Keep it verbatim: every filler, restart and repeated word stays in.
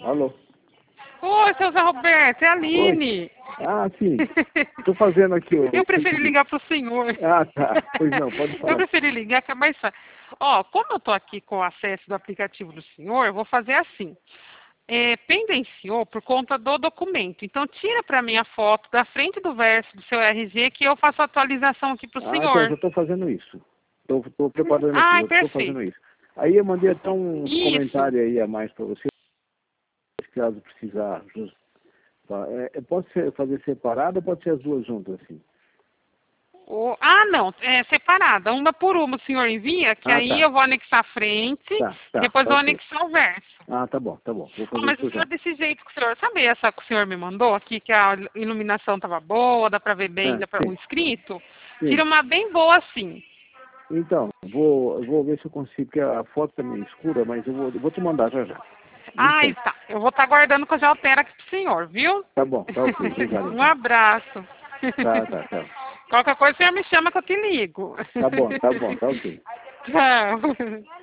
Alô? Oi, seu Zé Roberto, é a Aline. Oi. Ah, sim. Estou fazendo aqui o... Eu preferi ligar para o senhor. Ah, tá. Pois não, pode falar. Eu preferi ligar, que é mais fácil. Ó, como eu estou aqui com o acesso do aplicativo do senhor, eu vou fazer assim. É, pendenciou por conta do documento. Então, tira para mim a foto da frente do verso do seu R G que eu faço a atualização aqui para o Ah, então, senhor. já estou fazendo isso. Estou preparando aqui, Ai, já estou perfeito. fazendo isso. Aí eu mandei até uns Isso. comentários aí a mais para você, caso precisar. Just- tá? É, é, pode ser fazer separado ou pode ser as duas juntas, assim? O- Ah, não, é separada, uma por uma o senhor envia, que Ah, aí tá. eu vou anexar a frente Tá, e tá, depois tá vou ok. anexar o verso. Ah, tá bom, tá bom. Vou Oh, fazer mas o isso já. senhor desse jeito que o senhor, sabe essa que o senhor me mandou aqui, que a iluminação estava boa, dá para ver bem, É, dá pra, o sim, escrito? Tira sim. uma bem boa assim. Então, vou, eu vou ver se eu consigo, porque a foto tá meio escura, mas eu vou, eu vou te mandar já já. Um Ai, instante. tá. Eu vou estar guardando que eu já altero aqui pro senhor, viu? Tá bom, tá ok. Obrigado, Um então. abraço. Tá, tá, tá. Qualquer coisa o senhor me chama que eu te ligo. Tá bom, tá bom, tá ok. Tchau.